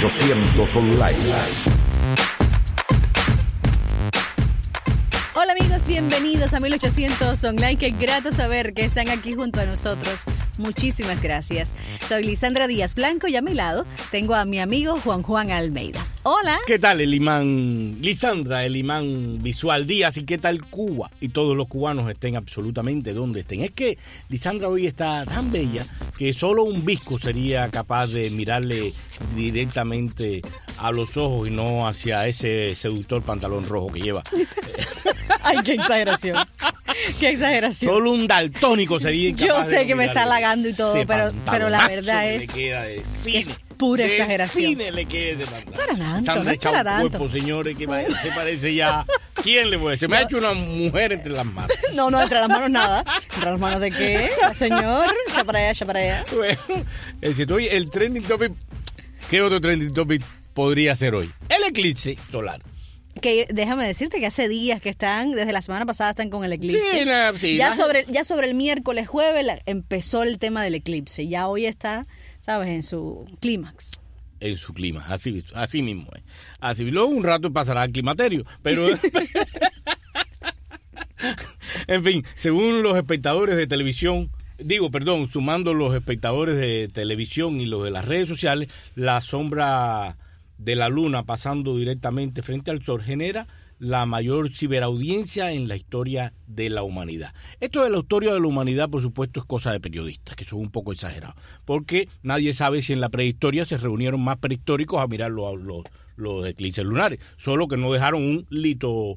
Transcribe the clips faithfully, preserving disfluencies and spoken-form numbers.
ochocientos Online. Hola amigos, bienvenidos a mil ochocientos Online. Qué grato saber que están aquí junto a nosotros. Muchísimas gracias. Soy Lisandra Díaz Blanco y a mi lado tengo a mi amigo Juan Juan Almeida. Hola. ¿Qué tal el imán Lisandra, el imán visual Díaz? ¿Y qué tal Cuba? Y todos los cubanos estén absolutamente donde estén. Es que Lisandra hoy está tan bella que solo un visco sería capaz de mirarle directamente a los ojos y no hacia ese seductor pantalón rojo que lleva. Ay, qué exageración. Qué exageración. Solo un daltónico sería incapaz. Yo sé de que me está halagando y todo, pero, pero la verdad es es que le queda de cine. Es pura de exageración. Cine le queda ese pantalón. Para tanto, Se han no es echado para un tanto. cuerpo, señores, que se parece ya. ¿Quién le puede decir? Se me ha hecho una mujer entre las manos. No, no, entre las manos nada. ¿Entre las manos de qué? Señor, ya para allá, ya para allá. Bueno, es decir, hoy el trending topic, ¿qué otro trending topic podría ser hoy? El eclipse solar. Que déjame decirte que hace días que están, desde la semana pasada están con el eclipse. Sí, no, sí, ya, la... sobre, ya sobre el miércoles, jueves, la, empezó el tema del eclipse. Ya hoy está, ¿sabes?, en su clímax. En su clima, así, así mismo es. Así, luego un rato pasará al climaterio, pero... En fin, según los espectadores de televisión, digo, perdón, sumando los espectadores de televisión y los de las redes sociales, la sombra de la luna pasando directamente frente al sol genera la mayor ciberaudiencia en la historia de la humanidad. Esto de la historia de la humanidad, por supuesto, es cosa de periodistas, que son un poco exagerados, porque nadie sabe si en la prehistoria se reunieron más prehistóricos a mirar los, los, los eclipses lunares, solo que no dejaron un lito,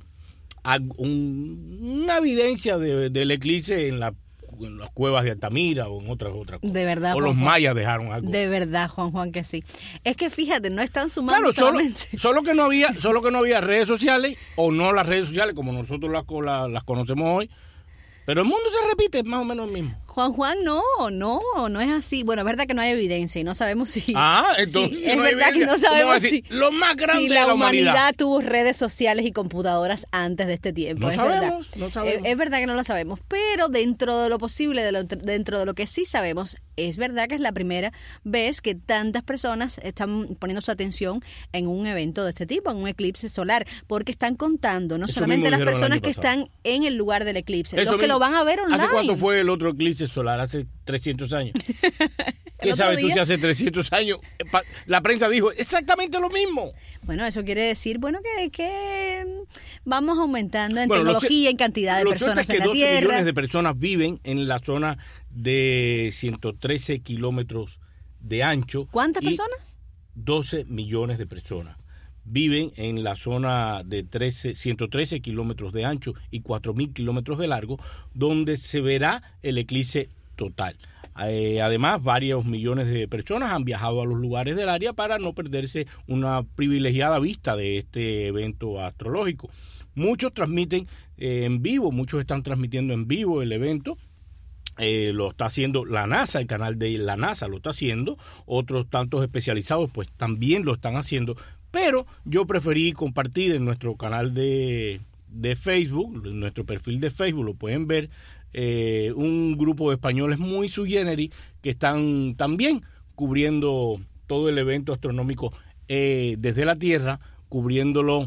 un, una evidencia de, del eclipse en la en las cuevas de Altamira o en otras otras cosas. De verdad, o Juan los Juan, mayas dejaron algo. De verdad, Juan Juan, que sí. Es que fíjate, no están sumando claro, solo, solamente. Solo que no había, solo que no había redes sociales, o no las redes sociales como nosotros las, las, las conocemos hoy. Pero el mundo se repite más o menos el mismo. Juan Juan, no, no, no es así. Bueno, es verdad que no hay evidencia y no sabemos si... Ah, entonces sí, si es no hay verdad evidencia, que no sabemos si... Lo más grande si de la, la humanidad, humanidad tuvo redes sociales y computadoras antes de este tiempo. No es sabemos, verdad. no sabemos. Es, es verdad que no lo sabemos, pero dentro de lo posible, de lo, dentro de lo que sí sabemos, es verdad que es la primera vez que tantas personas están poniendo su atención en un evento de este tipo, en un eclipse solar, porque están contando no Eso solamente las mismo personas dijeron el que año están en el lugar del eclipse, Eso los que mismo. lo van a ver online. ¿Hace cuánto fue el otro eclipse solar? Hace trescientos años. ¿Qué sabes tú si hace trescientos años la prensa dijo exactamente lo mismo? Bueno, eso quiere decir, bueno, que, que vamos aumentando en bueno, tecnología, lo, en cantidad de lo personas es que en la doce Tierra. millones de personas viven en la zona de ciento trece kilómetros de ancho. ¿Cuántas personas? doce millones de personas viven en la zona de trece, ciento trece kilómetros de ancho y cuatro mil kilómetros de largo, donde se verá el eclipse total. Eh, además, varios millones de personas han viajado a los lugares del área para no perderse una privilegiada vista de este evento astrológico. Muchos transmiten eh, en vivo, muchos están transmitiendo en vivo el evento. Eh, lo está haciendo la NASA, el canal de la NASA lo está haciendo, otros tantos especializados pues también lo están haciendo, pero yo preferí compartir en nuestro canal de, de Facebook, en nuestro perfil de Facebook, lo pueden ver, eh, un grupo de españoles muy sui generis que están también cubriendo todo el evento astronómico eh, desde la Tierra, cubriéndolo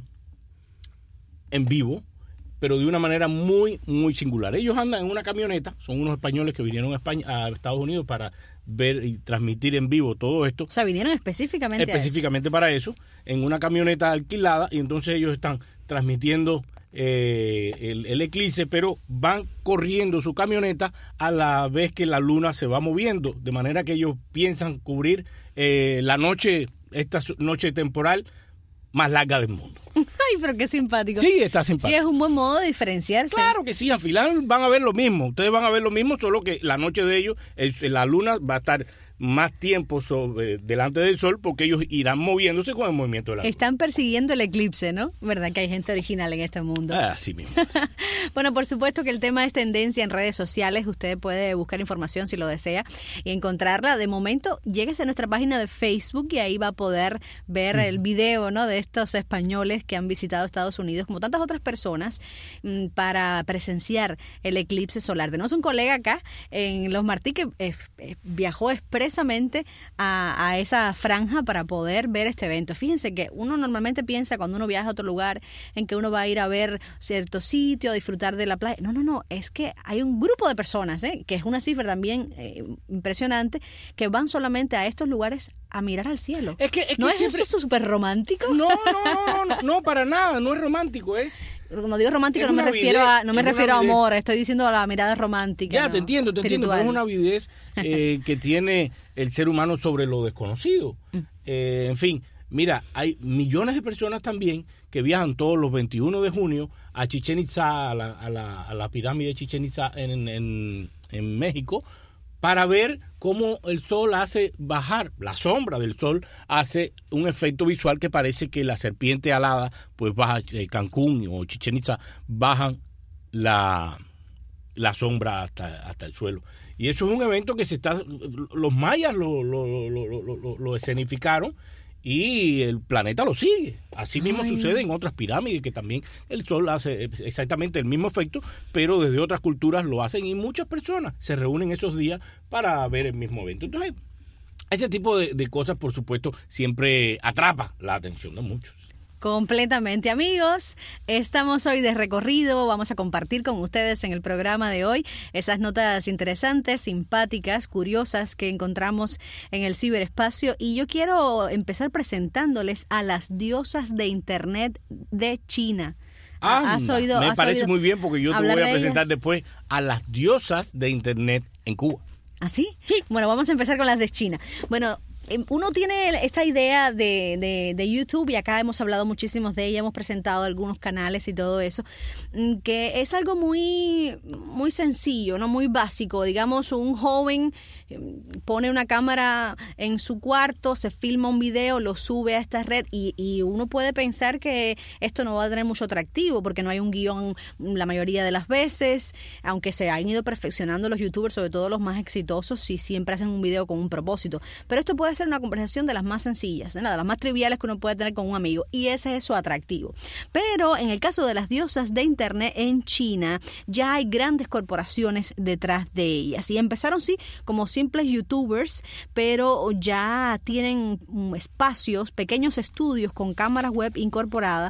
en vivo, pero de una manera muy, muy singular. Ellos andan en una camioneta, son unos españoles que vinieron a España, a Estados Unidos para ver y transmitir en vivo todo esto. O sea, vinieron específicamente Específicamente a eso. para eso, en una camioneta alquilada, y entonces ellos están transmitiendo eh, el, el eclipse, pero van corriendo su camioneta a la vez que la luna se va moviendo, de manera que ellos piensan cubrir eh, la noche, esta noche temporal más larga del mundo. Ay, pero qué simpático. Sí, está simpático. Sí, es un buen modo de diferenciarse. Claro que sí, al final van a ver lo mismo. Ustedes van a ver lo mismo, solo que la noche de ellos, el, la luna va a estar más tiempo sobre, delante del sol, porque ellos irán moviéndose con el movimiento de la luna. Están persiguiendo el eclipse, ¿no? ¿Verdad que hay gente original en este mundo? Ah, así mismo. Bueno, por supuesto que el tema es tendencia en redes sociales. Usted puede buscar información si lo desea y encontrarla. De momento, lléguese a nuestra página de Facebook y ahí va a poder ver el video, ¿no?, de estos españoles que han visitado Estados Unidos, como tantas otras personas, para presenciar el eclipse solar. Tenemos un colega acá en Los Martí que eh, eh, viajó expreso expresamente a, a esa franja para poder ver este evento. Fíjense que uno normalmente piensa cuando uno viaja a otro lugar en que uno va a ir a ver cierto sitio, a disfrutar de la playa. No, no, no, es que hay un grupo de personas, ¿eh? que es una cifra también eh, impresionante, que van solamente a estos lugares a mirar al cielo. Es que, es que ¿No es siempre... eso súper romántico? No, no, no, no, no, para nada, no es romántico, es... Cuando digo romántico es no me refiero avidez, a no me es refiero a avidez. amor, estoy diciendo a la mirada romántica. Ya, ¿no? te entiendo, te entiendo, pero es una Espiritual. avidez eh, que tiene el ser humano sobre lo desconocido. Eh, en fin, mira, hay millones de personas también que viajan todos los veintiuno de junio a Chichén Itzá, a la, a la, a la pirámide de Chichén Itzá en, en, en México, para ver cómo el sol hace bajar, la sombra del sol hace un efecto visual que parece que la serpiente alada, pues baja, eh, Cancún o Chichén Itzá, bajan la, la sombra hasta, hasta el suelo. Y eso es un evento que se está, los mayas lo, lo, lo, lo, lo, lo escenificaron y el planeta lo sigue. Así mismo Ay. sucede en otras pirámides, que también el sol hace exactamente el mismo efecto, pero desde otras culturas lo hacen y muchas personas se reúnen esos días para ver el mismo evento. Entonces, ese tipo de, de cosas, por supuesto, siempre atrapa la atención de muchos. Completamente, amigos. Estamos hoy de recorrido. Vamos a compartir con ustedes en el programa de hoy esas notas interesantes, simpáticas, curiosas que encontramos en el ciberespacio. Y yo quiero empezar presentándoles a las diosas de Internet de China. Ah, ¿Has oído? me has parece oído muy bien porque yo te hablar voy a de presentar ellas? después a las diosas de Internet en Cuba. ¿Ah, sí? Sí. Bueno, vamos a empezar con las de China. Bueno, uno tiene esta idea de, de, de YouTube, y acá hemos hablado muchísimos de ella, hemos presentado algunos canales y todo eso, que es algo muy, muy sencillo, no muy básico. Digamos, un joven pone una cámara en su cuarto, se filma un video, lo sube a esta red y, y uno puede pensar que esto no va a tener mucho atractivo porque no hay un guión la mayoría de las veces, aunque se han ido perfeccionando los youtubers, sobre todo los más exitosos, si siempre hacen un video con un propósito. Pero esto puede ser una conversación de las más sencillas, ¿no? De las más triviales que uno puede tener con un amigo, y ese es su atractivo. Pero en el caso de las diosas de Internet en China, ya hay grandes corporaciones detrás de ellas, y empezaron sí como simples youtubers, pero ya tienen espacios, pequeños estudios con cámaras web incorporadas,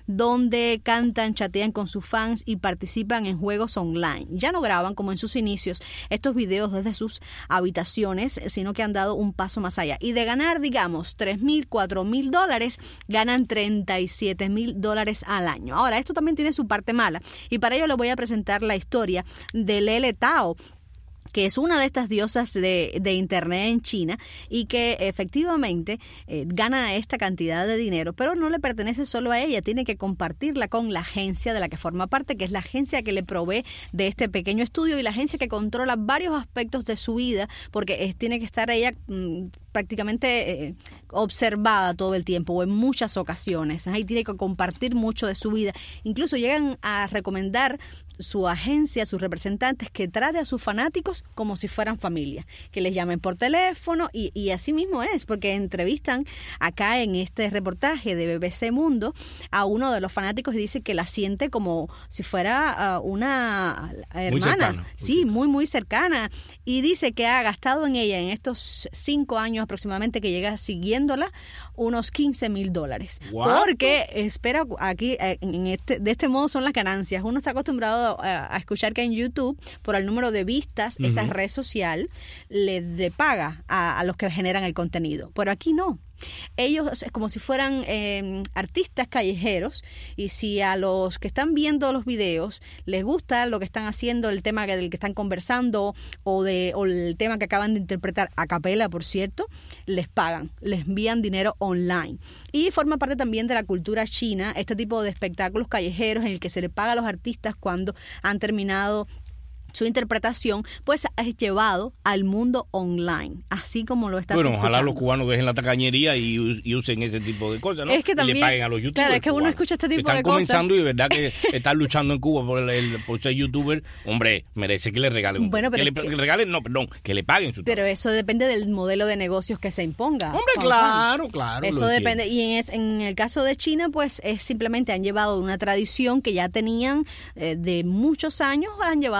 donde cantan, chatean con sus fans y participan en juegos online. Ya no graban como en sus inicios estos videos desde sus habitaciones, sino que han dado un paso más allá. Y de ganar, digamos, tres mil, cuatro mil dólares, ganan treinta y siete mil dólares al año. Ahora, esto también tiene su parte mala, y para ello les voy a presentar la historia de Lele Tao, que es una de estas diosas de, de Internet en China y que efectivamente eh, gana esta cantidad de dinero, pero no le pertenece solo a ella, tiene que compartirla con la agencia de la que forma parte, que es la agencia que le provee de este pequeño estudio y la agencia que controla varios aspectos de su vida, porque es, tiene que estar ella mmm, prácticamente eh, observada todo el tiempo o en muchas ocasiones. Ahí tiene que compartir mucho de su vida. Incluso llegan a recomendar su agencia, sus representantes, que trate a sus fanáticos como si fueran familia, que les llamen por teléfono, y, y así mismo es, porque entrevistan acá en este reportaje de B B C Mundo a uno de los fanáticos y dice que la siente como si fuera uh, una hermana. Muy cercana. Sí, muy, muy cercana. Y dice que ha gastado en ella en estos cinco años aproximadamente que llega siguiéndola unos quince mil dólares. Porque, espera, aquí en este, de este modo son las ganancias. Uno está acostumbrado a, a escuchar que en YouTube, por el número de vistas, uh-huh, esa red social le, le paga a, a los que generan el contenido. Pero aquí no. Ellos es como si fueran eh, artistas callejeros, y si a los que están viendo los videos les gusta lo que están haciendo, el tema del que están conversando o, de, o el tema que acaban de interpretar a capela, por cierto, les pagan, les envían dinero online. Y forma parte también de la cultura china este tipo de espectáculos callejeros en el que se le paga a los artistas cuando han terminado su interpretación, pues es llevado al mundo online, así como lo estás bueno, escuchando. Ojalá los cubanos dejen la tacañería y, y usen ese tipo de cosas, ¿no? Es que también, y le paguen a los youtubers. Claro, es que cubanos. uno escucha este tipo están de cosas. Están comenzando y de verdad que están luchando en Cuba por, el, por ser youtuber. Hombre, merece que le regalen un bueno, pero que, es le, que, que le regalen, no, perdón, que le paguen su Pero trabajo. eso depende del modelo de negocios que se imponga. Hombre, Juan, claro, Juan. claro. Eso depende. Y en, es, en el caso de China, pues es simplemente han llevado una tradición que ya tenían eh, de muchos años, la han llevado al mundo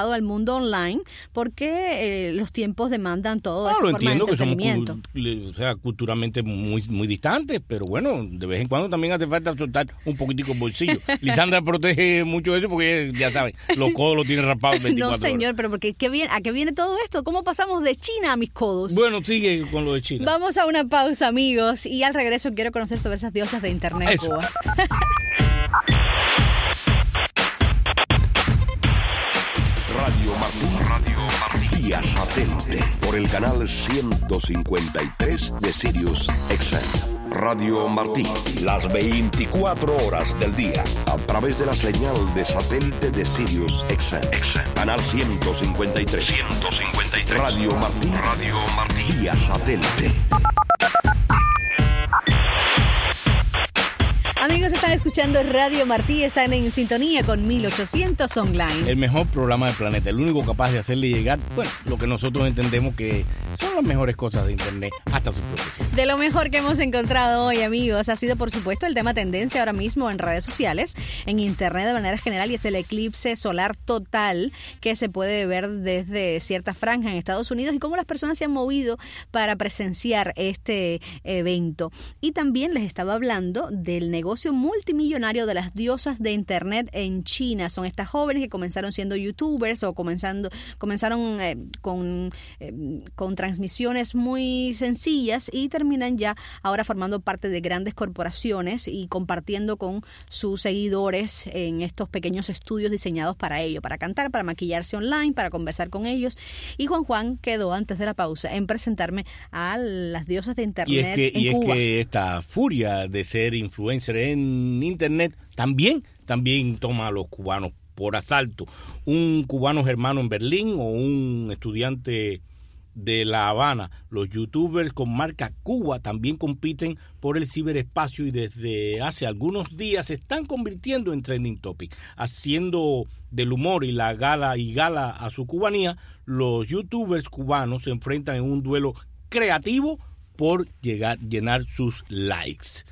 mundo online porque eh, los tiempos demandan todo no, esa lo forma entiendo de que somos entretenimiento. o sea, culturalmente muy, muy distantes, pero bueno, de vez en cuando también hace falta soltar un poquitico el bolsillo. Lisandra protege mucho eso porque, ya saben, los codos los tiene rapados veinticuatro No, señor, horas. pero porque, ¿qué viene, ¿a qué viene todo esto? ¿Cómo pasamos de China a mis codos? Bueno, sigue con lo de China. Vamos a una pausa, amigos, y al regreso quiero conocer sobre esas diosas de Internet en Eso. Cuba. Radio Martí, Radio Martí, vía satélite por el canal ciento cincuenta y tres de Sirius X M. Radio Martí, las veinticuatro horas del día, a través de la señal de satélite de Sirius X M. Canal ciento cincuenta y tres. ciento cincuenta y tres. Radio Martí, Radio Martí, vía satélite. Amigos, están escuchando Radio Martí, están en sintonía con mil ochocientos Online. El mejor programa del planeta, el único capaz de hacerle llegar, bueno, lo que nosotros entendemos que son las mejores cosas de Internet hasta su propio. De lo mejor que hemos encontrado hoy, amigos, ha sido por supuesto el tema tendencia ahora mismo en redes sociales, en Internet de manera general, y es el eclipse solar total que se puede ver desde cierta franja en Estados Unidos y cómo las personas se han movido para presenciar este evento. Y también les estaba hablando del negocio multimillonario de las diosas de Internet en China. Son estas jóvenes que comenzaron siendo youtubers o comenzando, comenzaron eh, con, eh, con transmisiones muy sencillas y terminan ya ahora formando parte de grandes corporaciones y compartiendo con sus seguidores en estos pequeños estudios diseñados para ello, para cantar, para maquillarse online, para conversar con ellos. Y Juan Juan quedó antes de la pausa en presentarme a las diosas de Internet y es que, en y Cuba. es que esta furia de ser influencer en Internet también, también toma a los cubanos por asalto. Un cubano germano en Berlín o un estudiante de La Habana. Los youtubers con marca Cuba también compiten por el ciberespacio y desde hace algunos días se están convirtiendo en trending topic. Haciendo del humor y la gala y gala a su cubanía, los youtubers cubanos se enfrentan en un duelo creativo por llegar, llenar sus likes.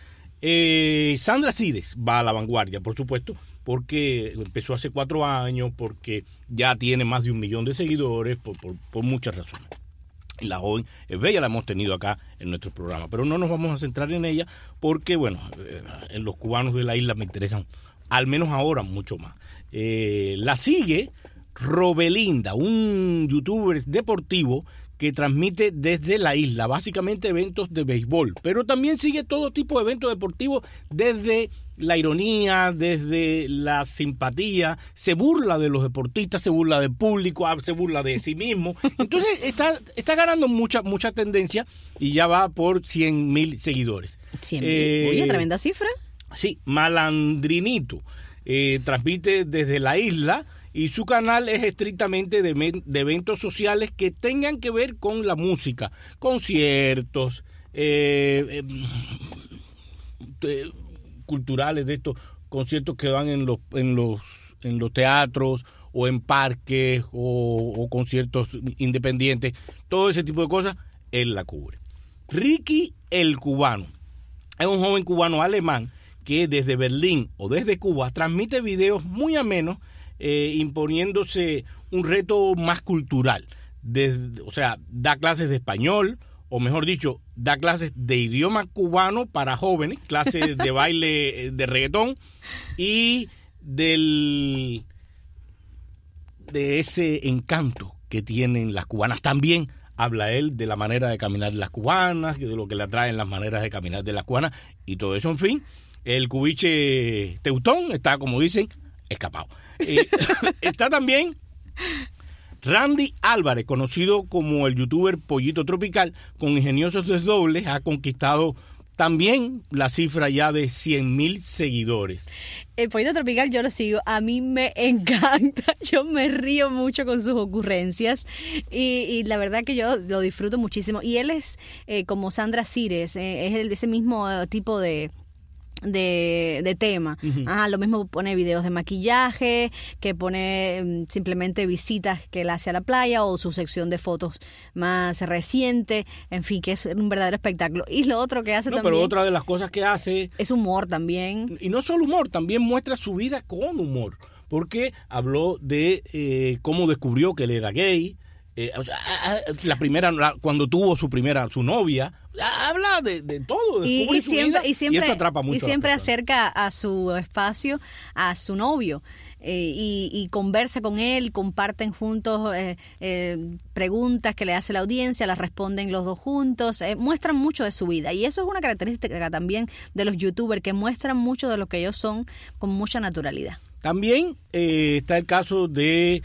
Eh, Sandra Cires va a la vanguardia, por supuesto, porque empezó hace cuatro años, porque ya tiene más de un millón de seguidores, por, por, por muchas razones. La joven es bella, la hemos tenido acá en nuestro programa, pero no nos vamos a centrar en ella porque, bueno, eh, en los cubanos de la isla me interesan, al menos ahora, mucho más. Eh, la sigue Robelinda, un youtuber deportivo que transmite desde la isla, básicamente eventos de béisbol, pero también sigue todo tipo de eventos deportivos desde la ironía, desde la simpatía, se burla de los deportistas, se burla del público, se burla de sí mismo. Entonces está, está ganando mucha, mucha tendencia y ya va por cien mil seguidores. cien mil, Eh, oye, tremenda cifra. Sí, Malandrinito, eh, transmite desde la isla y su canal es estrictamente de, de eventos sociales que tengan que ver con la música, conciertos, eh, eh, culturales, de estos conciertos que van en los en los en los teatros o en parques o, o conciertos independientes, todo ese tipo de cosas él la cubre. Ricky el Cubano es un joven cubano alemán que desde Berlín o desde Cuba transmite videos muy amenos, eh, imponiéndose un reto más cultural. Desde, o sea, da clases de español, o mejor dicho, da clases de idioma cubano para jóvenes, clases de baile de reggaetón y del de ese encanto que tienen las cubanas. También habla él de la manera de caminar de las cubanas, de lo que le atraen las maneras de caminar de las cubanas y todo eso, en fin. El cubiche teutón está, como dicen, escapado. Eh, está también Randy Álvarez, conocido como el youtuber Pollito Tropical, con ingeniosos desdobles, ha conquistado también la cifra ya de cien mil seguidores. El Pollito Tropical yo lo sigo, a mí me encanta, yo me río mucho con sus ocurrencias y, y la verdad que yo lo disfruto muchísimo. Y él es eh, como Sandra Cires, eh, es el, ese mismo tipo de... De, de tema. Uh-huh. Ah, lo mismo pone videos de maquillaje, que pone um, simplemente visitas que él hace a la playa o su sección de fotos más reciente, en fin, que es un verdadero espectáculo. Y lo otro que hace no, también... pero otra de las cosas que hace... es humor también. Y no solo humor, también muestra su vida con humor. porque habló de eh, cómo descubrió que él era gay. Eh, o sea, la primera, la, cuando tuvo su primera, su novia, habla de, de todo, y, y, su siempre, vida, y siempre, y eso atrapa mucho. Y siempre acerca a su espacio a su novio. Eh, y, y conversa con él, comparten juntos eh, eh, preguntas que le hace la audiencia, las responden los dos juntos, eh, muestran mucho de su vida. Y eso es una característica también de los youtubers, que muestran mucho de lo que ellos son con mucha naturalidad. También eh, está el caso de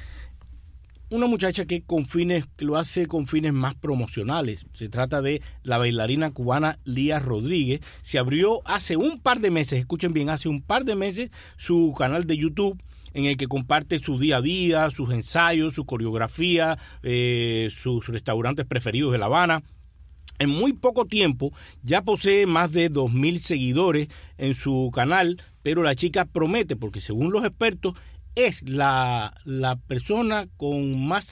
una muchacha que con fines, que lo hace con fines más promocionales. Se trata de la bailarina cubana Lía Rodríguez. Se abrió hace un par de meses, escuchen bien, hace un par de meses su canal de YouTube, en el que comparte su día a día, sus ensayos, su coreografía, eh, sus restaurantes preferidos de La Habana. En muy poco tiempo ya posee más de dos mil seguidores en su canal, pero la chica promete, porque según los expertos, es la, la persona con más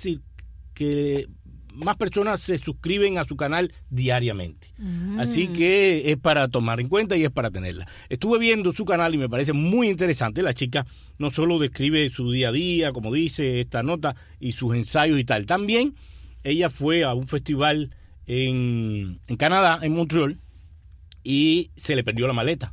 que más personas se suscriben a su canal diariamente. Mm. Así que es para tomar en cuenta y es para tenerla. Estuve viendo su canal y me parece muy interesante. La chica no solo describe su día a día, como dice esta nota, y sus ensayos y tal. También ella fue a un festival en, en Canadá, en Montreal, y se le perdió la maleta.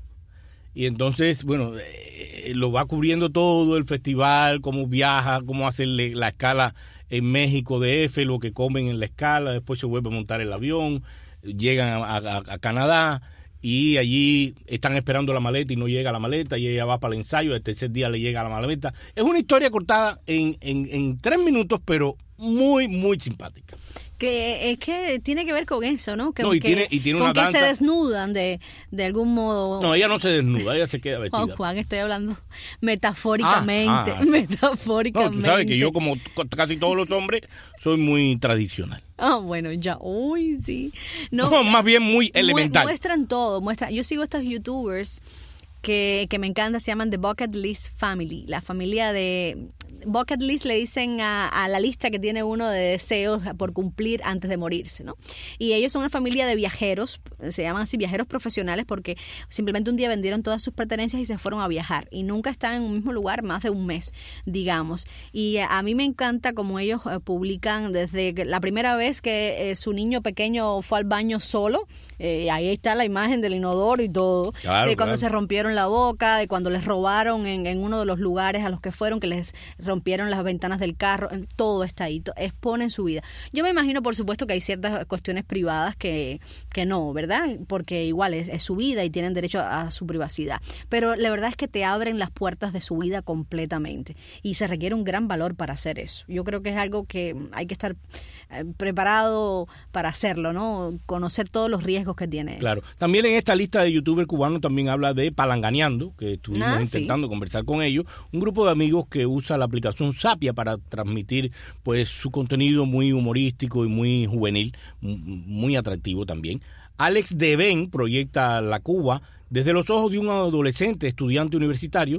Y entonces, bueno, eh, lo va cubriendo todo el festival, cómo viaja, cómo hace la escala en México D F, lo que comen en la escala, después se vuelve a montar el avión, llegan a, a, a Canadá y allí están esperando la maleta y no llega la maleta y ella va para el ensayo, el tercer día le llega la maleta. Es una historia cortada en, en, en tres minutos, pero muy, muy simpática. Que es que tiene que ver con eso, ¿no? Que, no, y que, tiene, y tiene con una que danza. se desnudan de, de algún modo. No, ella no se desnuda, ella se queda vestida. Oh, Juan, estoy hablando metafóricamente, ah, ah. metafóricamente. No, tú sabes que yo, como casi todos los hombres, soy muy tradicional. Ah, bueno, ya, uy, sí. No, no, más bien muy elemental. Muestran todo, muestran. Yo sigo estos youtubers que, que me encanta, se llaman The Bucket List Family, la familia de... Bucket list le dicen a, a la lista que tiene uno de deseos por cumplir antes de morirse, ¿no? Y ellos son una familia de viajeros, se llaman así viajeros profesionales, porque simplemente un día vendieron todas sus pertenencias y se fueron a viajar y nunca están en un mismo lugar más de un mes, digamos. Y a mí me encanta cómo ellos eh, publican desde la primera vez que eh, su niño pequeño fue al baño solo, eh, ahí está la imagen del inodoro y todo, claro, de cuando claro. se rompieron la boca, de cuando les robaron en, en uno de los lugares a los que fueron, que les rompieron las ventanas del carro, todo está ahí, exponen su vida. Yo me imagino, por supuesto, que hay ciertas cuestiones privadas que, que no, ¿verdad? Porque igual es, es su vida y tienen derecho a, a su privacidad. Pero la verdad es que te abren las puertas de su vida completamente y se requiere un gran valor para hacer eso. Yo creo que es algo que hay que estar eh, preparado para hacerlo, ¿no? Conocer todos los riesgos que tiene. Claro. Eso. También en esta lista de youtubers cubanos también habla de Palanganeando, que estuvimos ah, intentando sí. conversar con ellos, un grupo de amigos que usa la aplicación Sapia para transmitir pues su contenido muy humorístico y muy juvenil, muy atractivo también. Alex Deben proyecta la Cuba desde los ojos de un adolescente estudiante universitario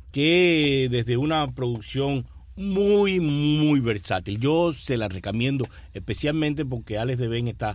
que desde una producción muy, muy versátil. Yo se la recomiendo especialmente porque Alex Deben está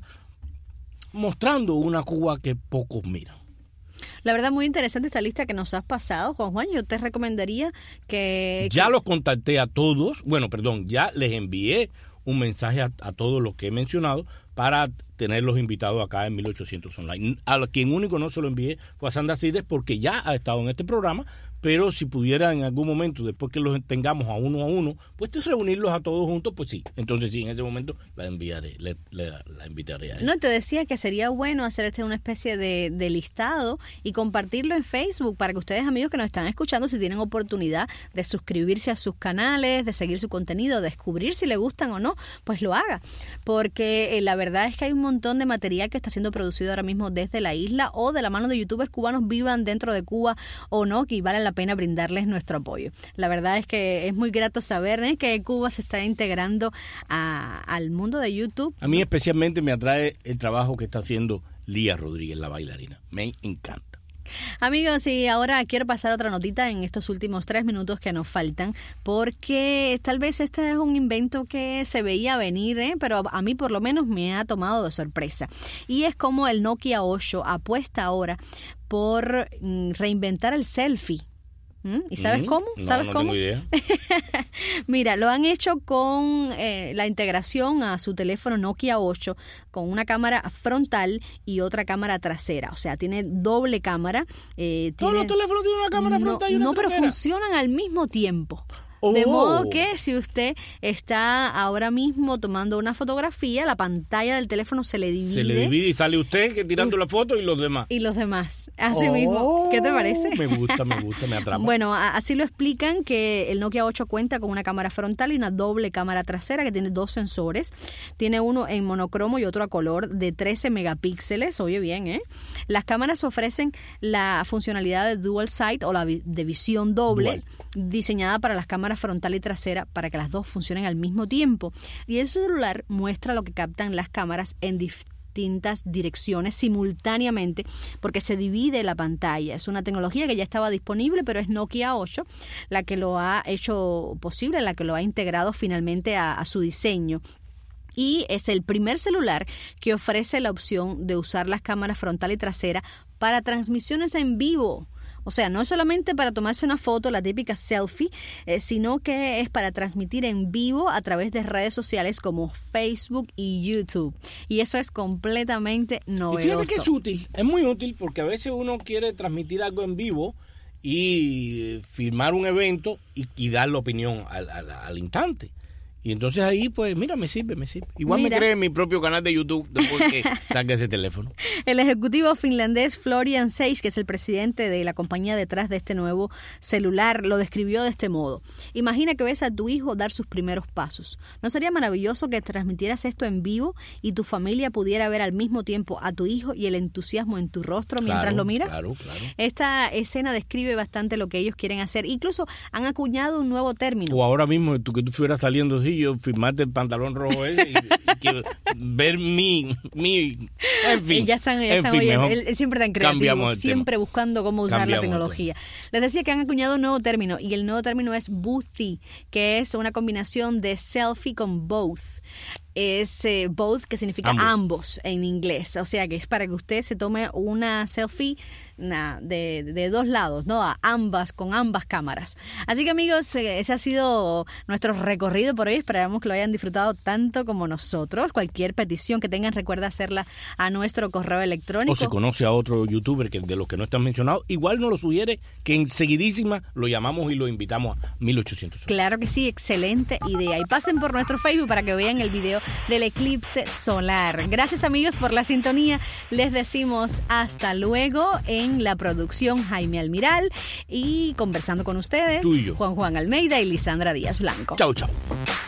mostrando una Cuba que pocos miran. La verdad, muy interesante esta lista que nos has pasado, Juan Juan. Yo te recomendaría que... Ya que... los contacté a todos. Bueno, perdón, ya les envié un mensaje a, a todos los que he mencionado para tenerlos invitados acá en mil ochocientos Online. A quien único no se lo envié fue a Sandra Cides porque ya ha estado en este programa, pero si pudiera en algún momento, después que los tengamos a uno a uno, pues reunirlos a todos juntos, pues sí. Entonces sí, en ese momento la enviaré, le, le, la invitaré a ella. No, te decía que sería bueno hacer este una especie de, de listado y compartirlo en Facebook para que ustedes, amigos que nos están escuchando, si tienen oportunidad de suscribirse a sus canales, de seguir su contenido, de descubrir si le gustan o no, pues lo haga. Porque eh, la verdad es que hay un montón de material que está siendo producido ahora mismo desde la isla o de la mano de youtubers cubanos, vivan dentro de Cuba o no, que vale la pena brindarles nuestro apoyo. La verdad es que es muy grato saber ¿eh? que Cuba se está integrando a, al mundo de YouTube. A mí especialmente me atrae el trabajo que está haciendo Lía Rodríguez, la bailarina. Me encanta. Amigos, y ahora quiero pasar otra notita en estos últimos tres minutos que nos faltan, porque tal vez este es un invento que se veía venir, ¿eh? pero a mí por lo menos me ha tomado de sorpresa. Y es como el Nokia ocho apuesta ahora por reinventar el selfie. ¿Mm? ¿Y sabes Mm, cómo? no, ¿Sabes no cómo? tengo idea. Mira, lo han hecho con eh, la integración a su teléfono Nokia ocho con una cámara frontal y otra cámara trasera. O sea, tiene doble cámara. Eh, Todos tiene... los teléfonos tienen una cámara no, frontal y una No, pero trasera. funcionan al mismo tiempo. Oh. De modo que si usted está ahora mismo tomando una fotografía, la pantalla del teléfono se le divide. Se le divide y sale usted que tirando la foto y los demás. Y los demás. Así Oh, mismo. ¿Qué te parece? Me gusta, me gusta, me atrapa. Bueno, a- así lo explican que el Nokia ocho cuenta con una cámara frontal y una doble cámara trasera que tiene dos sensores. Tiene uno en monocromo y otro a color de trece megapíxeles. Oye bien, ¿eh? Las cámaras ofrecen la funcionalidad de Dual Sight o la vi- de visión doble, Dual. diseñada para las cámaras frontal y trasera para que las dos funcionen al mismo tiempo. Y el celular muestra lo que captan las cámaras en distintas direcciones simultáneamente porque se divide la pantalla. Es una tecnología que ya estaba disponible, pero es Nokia ocho la que lo ha hecho posible, la que lo ha integrado finalmente a, a su diseño. Y es el primer celular que ofrece la opción de usar las cámaras frontal y trasera para transmisiones en vivo. O sea, no es solamente para tomarse una foto, la típica selfie, eh, sino que es para transmitir en vivo a través de redes sociales como Facebook y YouTube. Y eso es completamente Y novedoso. fíjate que es útil, es muy útil porque a veces uno quiere transmitir algo en vivo y filmar un evento y, y dar la opinión al, al, al instante. Y entonces ahí, pues, mira, me sirve, me sirve. Igual Mira. me creé mi propio canal de YouTube después que saque ese teléfono. El ejecutivo finlandés Florian Sage, que es el presidente de la compañía detrás de este nuevo celular, lo describió de este modo. Imagina que ves a tu hijo dar sus primeros pasos. ¿No sería maravilloso que transmitieras esto en vivo y tu familia pudiera ver al mismo tiempo a tu hijo y el entusiasmo en tu rostro mientras Claro, lo miras? Claro, claro. Esta escena describe bastante lo que ellos quieren hacer. Incluso han acuñado un nuevo término. O ahora mismo, tú, que tú estuvieras saliendo así, yo firmarte el pantalón rojo ese y, y que ver mi, mi, en fin. Y ya están, ya en están fin, oyendo. mejor Él, él siempre tan creativo, cambiamos el siempre tema. buscando cómo usar Cambiamos la el tecnología. Les decía que han acuñado un nuevo término y el nuevo término es Boothy, que es una combinación de selfie con both. Es eh, both, que significa ambos. Ambos. en inglés. O sea que es para que usted se tome una selfie na, de, de dos lados, ¿no? A ambas, con ambas cámaras. Así que amigos, eh, ese ha sido nuestro recorrido por hoy. Esperamos que lo hayan disfrutado tanto como nosotros. Cualquier petición que tengan, recuerda hacerla a nuestro correo electrónico. O se conoce a otro youtuber que de los que no están mencionados, igual nos lo sugiere que enseguidísima lo llamamos y lo invitamos a mil ochocientos. Claro que sí, excelente idea. Y pasen por nuestro Facebook para que vean el video del eclipse solar. Gracias amigos por la sintonía. Les decimos hasta luego. En la producción Jaime Almiral y conversando con ustedes Tú y yo. Juan Juan Almeida y Lisandra Díaz Blanco. Chau, chau.